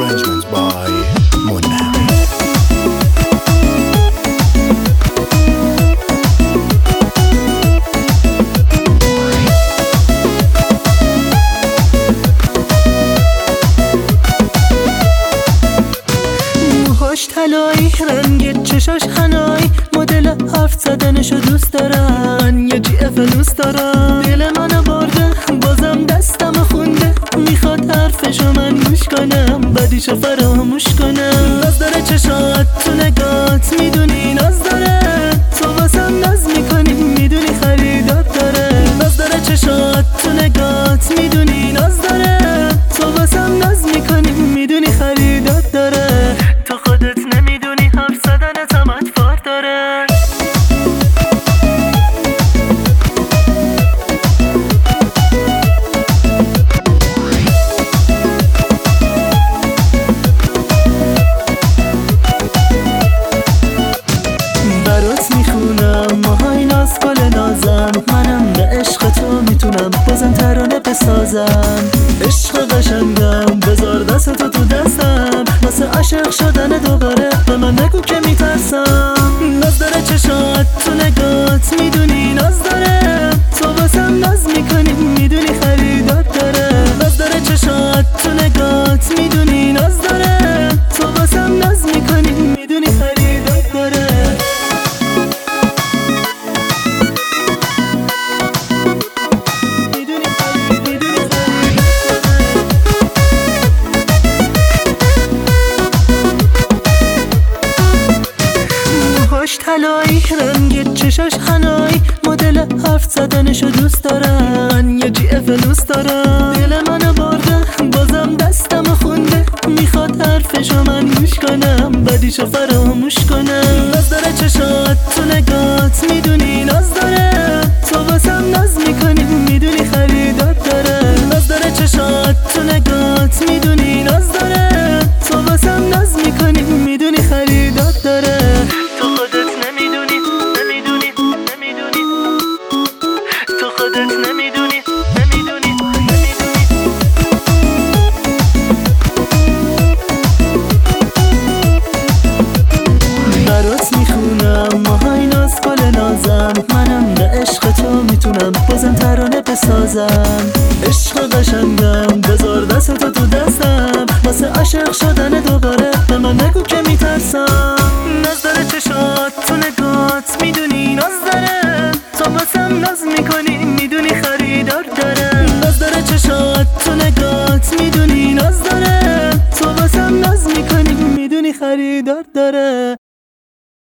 Arrangements by Mona. موهاش طلایی، رنگ چشاش حنایی، مدل حرف زدنشو دوست دارن، یه جی فلوس دارن. دل منو برده بازم دستم خونده، میخواد حرفشو من گوش کنم، بعدیشو فراموش کنم. ناز داره چشات تو نگات، میدونی ناز داره، تو واسم ناز میکنی، میدونی خریدات داره. ناز داره چشات تو نگات، میدونی ناز داره، تو واسم ناز میکنی، میدونی خریدات داره. تو خودت نمیدونی حرف زدنت هم اطفار داره. برات میخونم ماهای ناز گل نازم، منم به عشق تو میتونم بازم ترانه بسازم. عشق قشنگم بذار دست تو دستم، واسه عاشق شدن دوباره به من نگو که میترسم. ناز داره چشات تو نگات، میدونی ناز داره، تو واسم ناز میکنی، میدونی خریدات داره. ناز داره چشات تو نگات، میدونی ناز داره، تو واسم ناز میکنی، میدونی خریدات داره. موهاش طلایی، رنگ چشاش حنایی، مدل حرف زدنشو دوست دارن، یه جی فلوس دارن. دل منو برده بازم دستم خونده، میخواد حرفشو من گوش کنم، بعدیشو فراموش کنم. ناز داره چشات تو نگات، میدونی ناز داره، تو واسم ناز میکنی، میدونی خریدات داره. ناز داره چشات تو نگات، میدونی ناز داره، تو واسم ناز میکنی، میدونی خریدات داره. تو خودت نمیدونی، نمیدونی، نمیدونی، تو خودت نمیدونی، نمیدونی، نمیدونی. برات میخونم ماهای ناز گل نازم، منم به عشق تو میتونم بازم ترانه بسازم. عشق قشنگم بذار دست تو دستم، واسه عاشق شدن دوباره به من نگو که میترسم. ناز داره چشات تو نگات، میدونی ناز داره، تو واسم ناز میکنی، میدونی خریدار داره. ناز داره چشات تو نگات، میدونی ناز داره، تو واسم ناز میکنی، میدونی خریدار داره.